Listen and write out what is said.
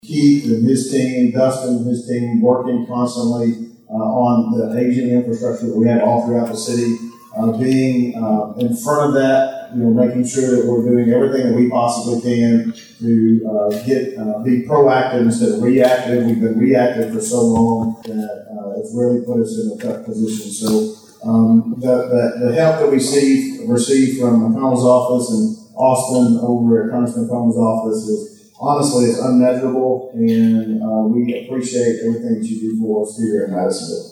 Keith and his team, Dustin and his team, working constantly on the aging infrastructure that we have all throughout the city, being in front of that, making sure that we're doing everything that we possibly can to be proactive instead of reactive. We've been reactive for so long that it's really put us in a tough position. So the help that we receive from McConnell's office and Austin over at Congressman Combs' office is honestly, it's unmeasurable, and we appreciate everything that you do for us here in Madisonville.